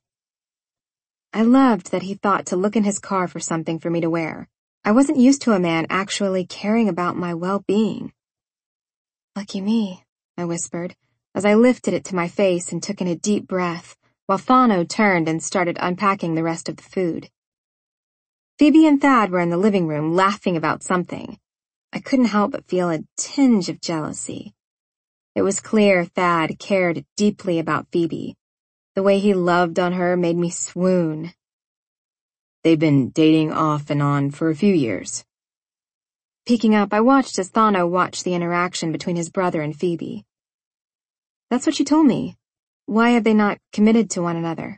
I loved that he thought to look in his car for something for me to wear. I wasn't used to a man actually caring about my well-being. Lucky me, I whispered, as I lifted it to my face and took in a deep breath, while Thano turned and started unpacking the rest of the food. Phoebe and Thad were in the living room laughing about something. I couldn't help but feel a tinge of jealousy. It was clear Thad cared deeply about Phoebe. The way he loved on her made me swoon. They've been dating off and on for a few years. Peeking up, I watched as Thano watched the interaction between his brother and Phoebe. That's what you told me. Why have they not committed to one another?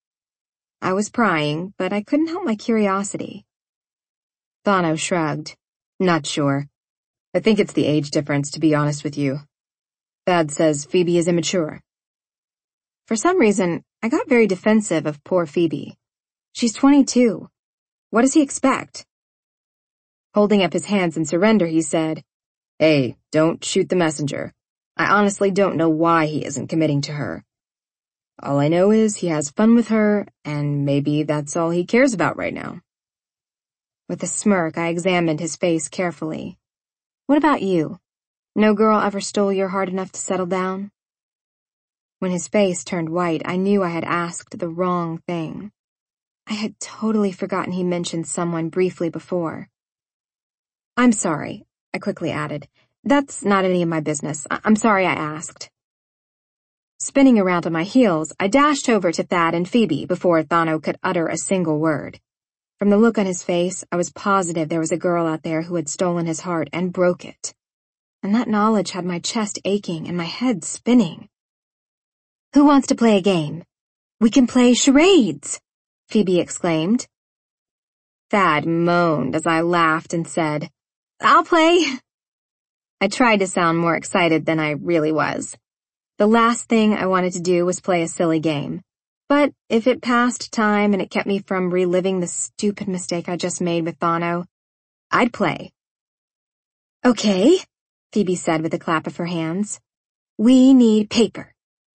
I was prying, but I couldn't help my curiosity. Thano shrugged. Not sure. I think it's the age difference, to be honest with you. Thad says Phoebe is immature. For some reason, I got very defensive of poor Phoebe. She's 22. What does he expect? Holding up his hands in surrender, he said, "Hey, don't shoot the messenger. I honestly don't know why he isn't committing to her. All I know is he has fun with her, and maybe that's all he cares about right now." With a smirk, I examined his face carefully. What about you? No girl ever stole your heart enough to settle down? When his face turned white, I knew I had asked the wrong thing. I had totally forgotten he mentioned someone briefly before. I'm sorry, I quickly added. That's not any of my business. I'm sorry I asked. Spinning around on my heels, I dashed over to Thad and Phoebe before Thano could utter a single word. From the look on his face, I was positive there was a girl out there who had stolen his heart and broke it. And that knowledge had my chest aching and my head spinning. Who wants to play a game? We can play charades, Phoebe exclaimed. Thad moaned as I laughed and said, I'll play. I tried to sound more excited than I really was. The last thing I wanted to do was play a silly game. But if it passed time and it kept me from reliving the stupid mistake I just made with Thano, I'd play. Okay, Phoebe said with a clap of her hands. We need paper.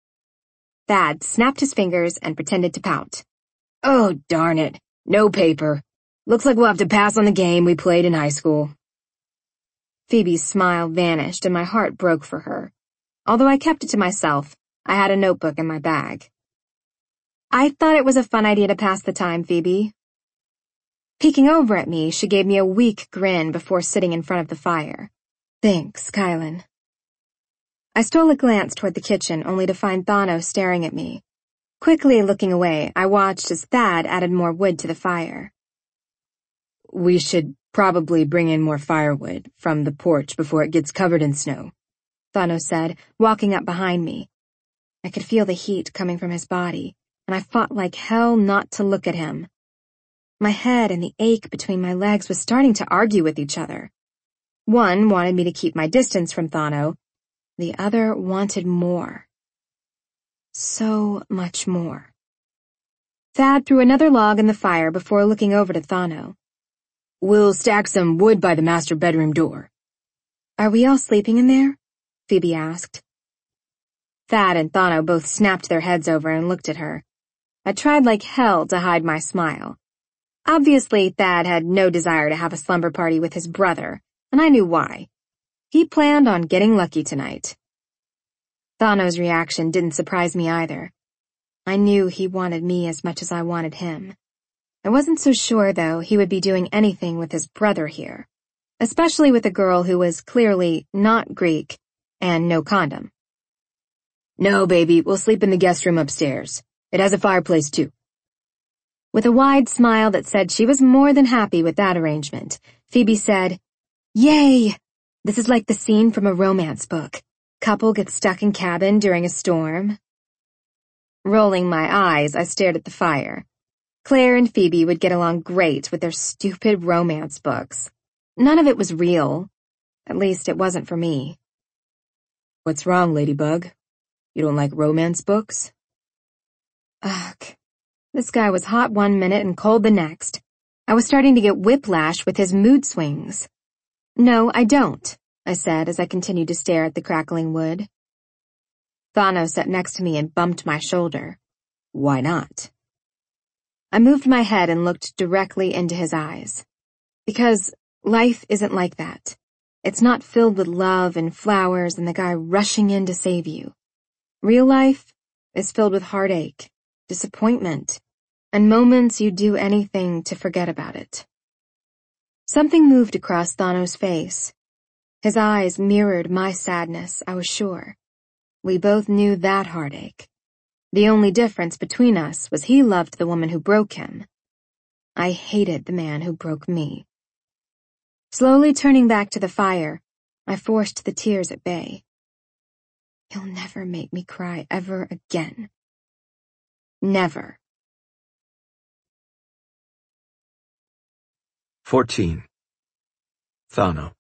Thad snapped his fingers and pretended to pout. Oh, darn it. No paper. Looks like we'll have to pass on the game we played in high school. Phoebe's smile vanished and my heart broke for her. Although I kept it to myself, I had a notebook in my bag. I thought it was a fun idea to pass the time, Phoebe. Peeking over at me, she gave me a weak grin before sitting in front of the fire. Thanks, Kylan. I stole a glance toward the kitchen only to find Thano staring at me. Quickly looking away, I watched as Thad added more wood to the fire. We should probably bring in more firewood from the porch before it gets covered in snow, Thano said, walking up behind me. I could feel the heat coming from his body, and I fought like hell not to look at him. My head and the ache between my legs was starting to argue with each other. One wanted me to keep my distance from Thano. The other wanted more. So much more. Thad threw another log in the fire before looking over to Thano. We'll stack some wood by the master bedroom door. Are we all sleeping in there? Phoebe asked. Thad and Thano both snapped their heads over and looked at her. I tried like hell to hide my smile. Obviously, Thad had no desire to have a slumber party with his brother, and I knew why. He planned on getting lucky tonight. Thano's reaction didn't surprise me either. I knew he wanted me as much as I wanted him. I wasn't so sure, though, he would be doing anything with his brother here, especially with a girl who was clearly not Greek and no condom. No, baby, we'll sleep in the guest room upstairs. It has a fireplace, too. With a wide smile that said she was more than happy with that arrangement, Phoebe said, Yay! This is like the scene from a romance book. Couple gets stuck in cabin during a storm. Rolling my eyes, I stared at the fire. Claire and Phoebe would get along great with their stupid romance books. None of it was real. At least it wasn't for me. What's wrong, Ladybug? You don't like romance books? Ugh. This guy was hot one minute and cold the next. I was starting to get whiplash with his mood swings. No, I don't, I said as I continued to stare at the crackling wood. Thano sat next to me and bumped my shoulder. Why not? I moved my head and looked directly into his eyes. Because life isn't like that. It's not filled with love and flowers and the guy rushing in to save you. Real life is filled with heartache, disappointment, and moments you'd do anything to forget about it. Something moved across Thano's face. His eyes mirrored my sadness, I was sure. We both knew that heartache. The only difference between us was he loved the woman who broke him. I hated the man who broke me. Slowly turning back to the fire, I forced the tears at bay. He'll never make me cry ever again. Never. 14. Thano.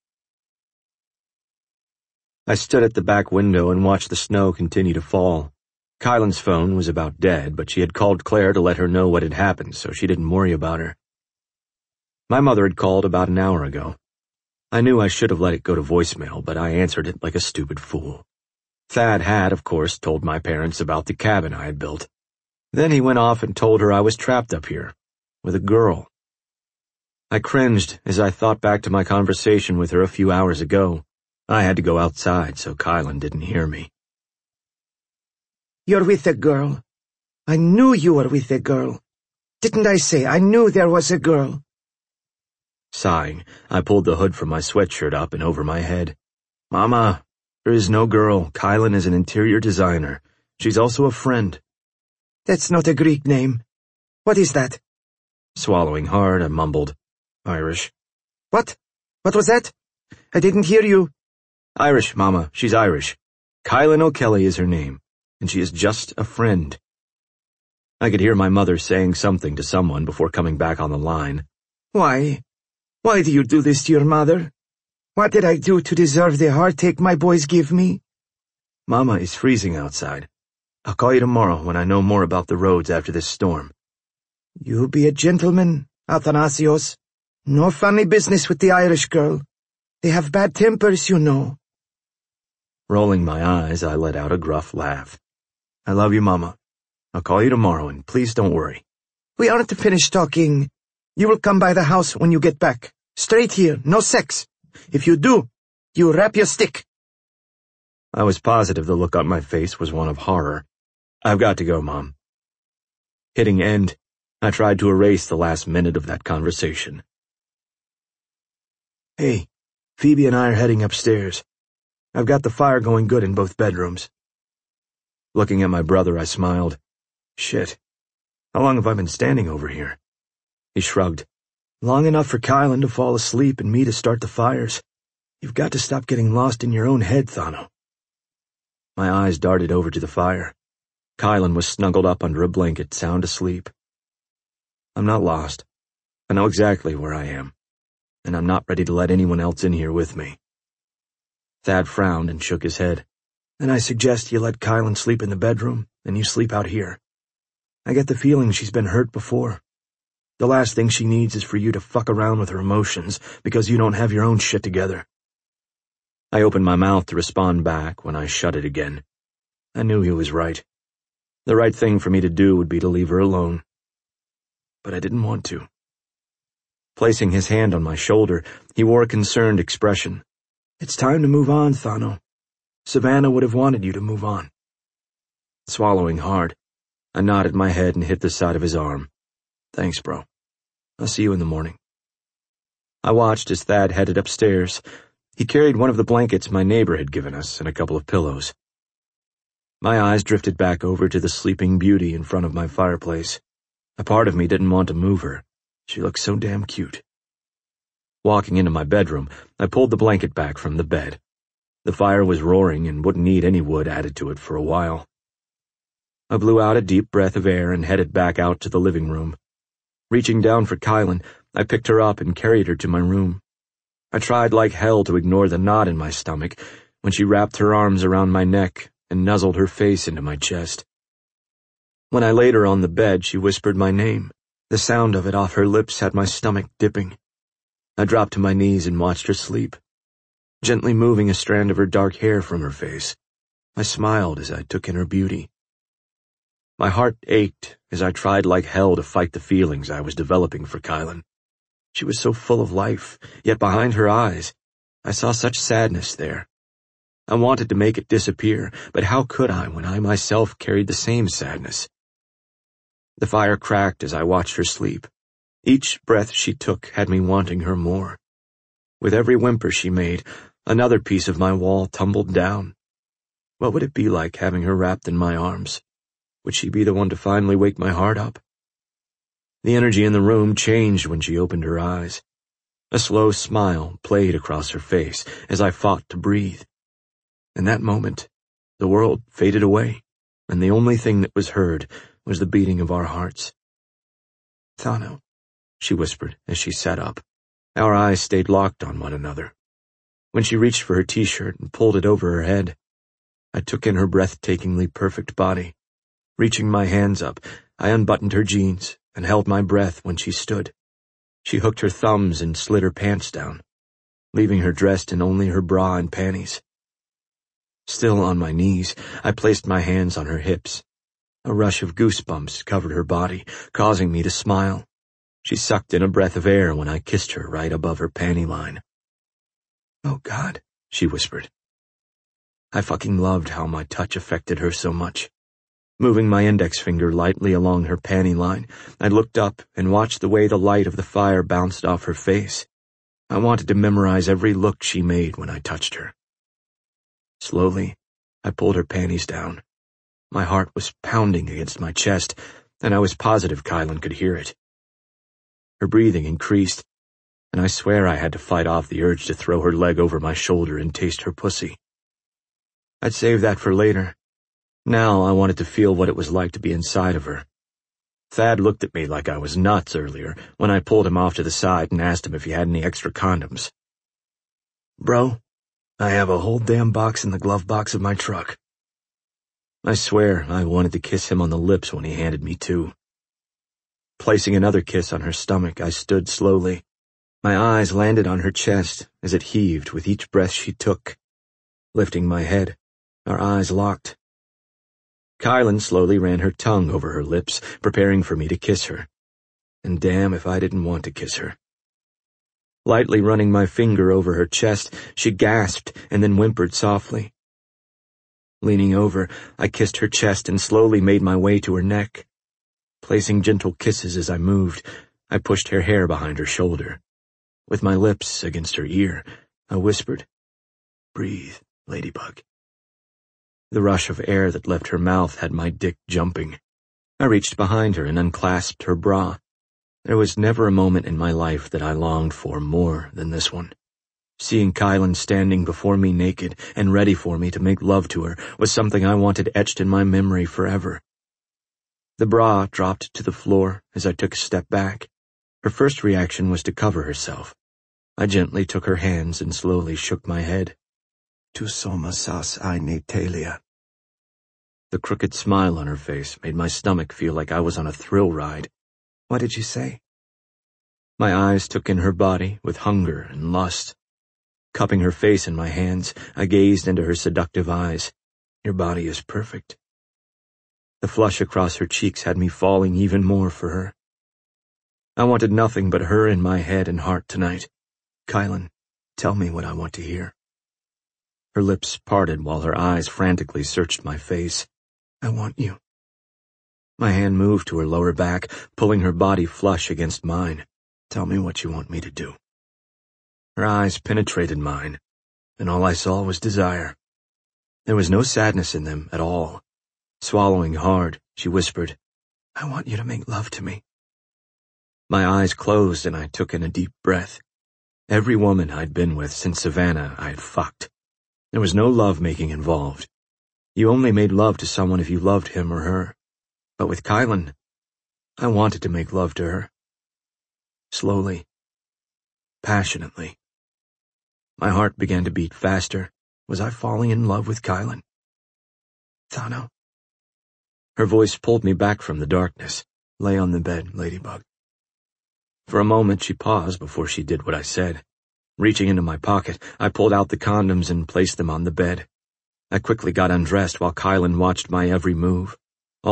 I stood at the back window and watched the snow continue to fall. Kylan's phone was about dead, but she had called Claire to let her know what had happened, so she didn't worry about her. My mother had called about an hour ago. I knew I should have let it go to voicemail, but I answered it like a stupid fool. Thad had, of course, told my parents about the cabin I had built. Then he went off and told her I was trapped up here, with a girl. I cringed as I thought back to my conversation with her a few hours ago. I had to go outside so Kylan didn't hear me. You're with a girl. I knew you were with a girl. Didn't I say I knew there was a girl? Sighing, I pulled the hood from my sweatshirt up and over my head. Mama, there is no girl. Kylan is an interior designer. She's also a friend. That's not a Greek name. What is that? Swallowing hard, I mumbled. Irish. What? What was that? I didn't hear you. Irish, Mama. She's Irish. Kylan O'Kelly is her name, and she is just a friend. I could hear my mother saying something to someone before coming back on the line. Why? Why do you do this to your mother? What did I do to deserve the heartache my boys give me? Mama is freezing outside. I'll call you tomorrow when I know more about the roads after this storm. You be a gentleman, Athanasios. No funny business with the Irish girl. They have bad tempers, you know. Rolling my eyes, I let out a gruff laugh. I love you, Mama. I'll call you tomorrow, and please don't worry. We aren't finished talking. You will come by the house when you get back. Straight here, no sex. If you do, you wrap your stick. I was positive the look on my face was one of horror. I've got to go, Mom. Hitting end, I tried to erase the last minute of that conversation. Hey, Phoebe and I are heading upstairs. I've got the fire going good in both bedrooms. Looking at my brother, I smiled. Shit. How long have I been standing over here? He shrugged. Long enough for Kylan to fall asleep and me to start the fires. You've got to stop getting lost in your own head, Thano. My eyes darted over to the fire. Kylan was snuggled up under a blanket, sound asleep. I'm not lost. I know exactly where I am, and I'm not ready to let anyone else in here with me. Thad frowned and shook his head. Then I suggest you let Kylan sleep in the bedroom, and you sleep out here. I get the feeling she's been hurt before. The last thing she needs is for you to fuck around with her emotions because you don't have your own shit together. I opened my mouth to respond back when I shut it again. I knew he was right. The right thing for me to do would be to leave her alone. But I didn't want to. Placing his hand on my shoulder, he wore a concerned expression. It's time to move on, Thano. Savannah would have wanted you to move on. Swallowing hard, I nodded my head and hit the side of his arm. Thanks, bro. I'll see you in the morning. I watched as Thad headed upstairs. He carried one of the blankets my neighbor had given us and a couple of pillows. My eyes drifted back over to the sleeping beauty in front of my fireplace. A part of me didn't want to move her. She looked so damn cute. Walking into my bedroom, I pulled the blanket back from the bed. The fire was roaring and wouldn't need any wood added to it for a while. I blew out a deep breath of air and headed back out to the living room. Reaching down for Kylan, I picked her up and carried her to my room. I tried like hell to ignore the knot in my stomach when she wrapped her arms around my neck and nuzzled her face into my chest. When I laid her on the bed, she whispered my name. The sound of it off her lips had my stomach dipping. I dropped to my knees and watched her sleep, gently moving a strand of her dark hair from her face. I smiled as I took in her beauty. My heart ached as I tried like hell to fight the feelings I was developing for Kylan. She was so full of life, yet behind her eyes, I saw such sadness there. I wanted to make it disappear, but how could I when I myself carried the same sadness? The fire cracked as I watched her sleep. Each breath she took had me wanting her more. With every whimper she made, another piece of my wall tumbled down. What would it be like having her wrapped in my arms? Would she be the one to finally wake my heart up? The energy in the room changed when she opened her eyes. A slow smile played across her face as I fought to breathe. In that moment, the world faded away, and the only thing that was heard was the beating of our hearts. "Thano," she whispered as she sat up. Our eyes stayed locked on one another. When she reached for her t-shirt and pulled it over her head, I took in her breathtakingly perfect body. Reaching my hands up, I unbuttoned her jeans and held my breath when she stood. She hooked her thumbs and slid her pants down, leaving her dressed in only her bra and panties. Still on my knees, I placed my hands on her hips. A rush of goosebumps covered her body, causing me to smile. She sucked in a breath of air when I kissed her right above her panty line. "Oh God," she whispered. I fucking loved how my touch affected her so much. Moving my index finger lightly along her panty line, I looked up and watched the way the light of the fire bounced off her face. I wanted to memorize every look she made when I touched her. Slowly, I pulled her panties down. My heart was pounding against my chest, and I was positive Kylan could hear it. Her breathing increased, and I swear I had to fight off the urge to throw her leg over my shoulder and taste her pussy. I'd save that for later. Now I wanted to feel what it was like to be inside of her. Thad looked at me like I was nuts earlier when I pulled him off to the side and asked him if he had any extra condoms. "Bro, I have a whole damn box in the glove box of my truck." I swear I wanted to kiss him on the lips when he handed me two. Placing another kiss on her stomach, I stood slowly. My eyes landed on her chest as it heaved with each breath she took. Lifting my head, our eyes locked. Kylan slowly ran her tongue over her lips, preparing for me to kiss her. And damn if I didn't want to kiss her. Lightly running my finger over her chest, she gasped and then whimpered softly. Leaning over, I kissed her chest and slowly made my way to her neck. Placing gentle kisses as I moved, I pushed her hair behind her shoulder. With my lips against her ear, I whispered, "Breathe, Ladybug." The rush of air that left her mouth had my dick jumping. I reached behind her and unclasped her bra. There was never a moment in my life that I longed for more than this one. Seeing Kylan standing before me naked and ready for me to make love to her was something I wanted etched in my memory forever. The bra dropped to the floor as I took a step back. Her first reaction was to cover herself. I gently took her hands and slowly shook my head. "Tu somasas Talia." The crooked smile on her face made my stomach feel like I was on a thrill ride. "What did you say?" My eyes took in her body with hunger and lust. Cupping her face in my hands, I gazed into her seductive eyes. "Your body is perfect." The flush across her cheeks had me falling even more for her. I wanted nothing but her in my head and heart tonight. "Kylan, tell me what I want to hear." Her lips parted while her eyes frantically searched my face. "I want you." My hand moved to her lower back, pulling her body flush against mine. "Tell me what you want me to do." Her eyes penetrated mine, and all I saw was desire. There was no sadness in them at all. Swallowing hard, she whispered, "I want you to make love to me." My eyes closed and I took in a deep breath. Every woman I'd been with since Savannah I had fucked. There was no love-making involved. You only made love to someone if you loved him or her. But with Kylan, I wanted to make love to her. Slowly. Passionately. My heart began to beat faster. Was I falling in love with Kylan? "Thano." Her voice pulled me back from the darkness. "Lay on the bed, Ladybug." For a moment she paused before she did what I said. Reaching into my pocket, I pulled out the condoms and placed them on the bed. I quickly got undressed while Kylan watched my every move.